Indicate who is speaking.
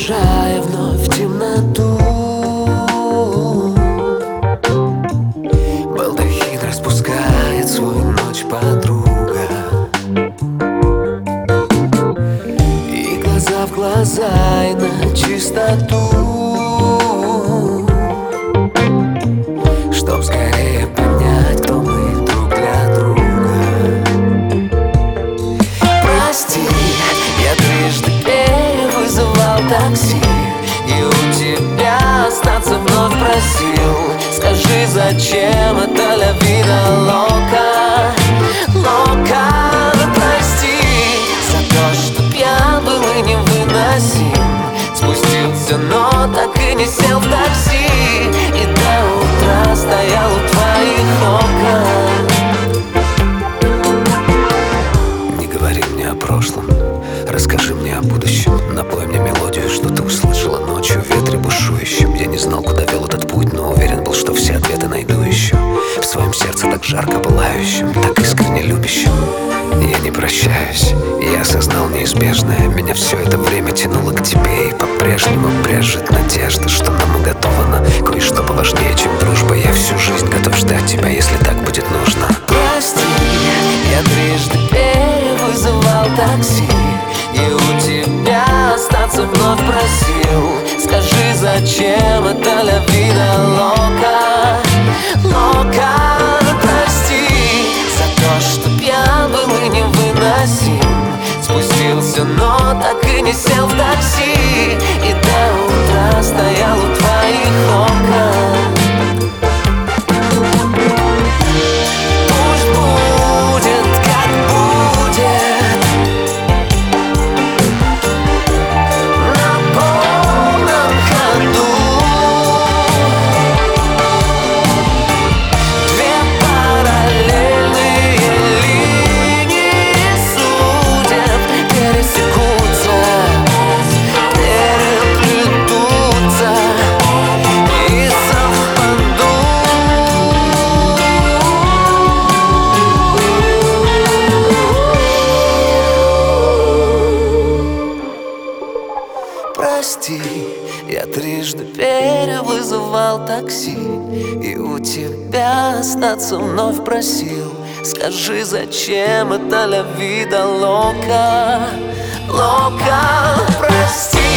Speaker 1: погружая вновь в темноту. Балдахин распускает свою ночь подруга, и глаза в глаза, и на чистоту, чтоб скорее понять, кто мы друг для друга. Прости, я трижды перевызывал такси, и у тебя остаться вновь просил. Скажи, зачем это ля вида лока, лока? Прости за то, что пьян был и невыносим. Спустился, но так и не сел в такси, и до утра стоял у твоих окон. Не говори мне о прошлом, расскажи мне о будущем. Напой мне мелодию, что ты услышала ночью в ветре бушующем. Я не знал, куда вел этот путь, но уверен был, что все ответы найду еще в своем сердце, так жарко пылающем, так искренне любящем. Я не прощаюсь, я осознал неизбежное. Меня все это время тянуло к тебе, и по-прежнему брежет надежда, что нам уготовано кое-что поважнее, чем дружба. Я всю жизнь готов ждать тебя, если так будет нужно. Прости, я трижды перевызывал такси, и у тебя остаться вновь просил. Скажи, зачем это ля вида лока, лока? Прости за то, что пьян был и невыносим. Спустился, но так и не сел в такси, и до утра стоял у твоих окон. Пусть будет, как будет, на полном ходу. Две параллельные линии судеб пересекутся, переплетутся и совпадут. Прости, я трижды перевызывал такси, и у тебя остаться вновь просил. Скажи, зачем это ля вида лока, лока? Прости.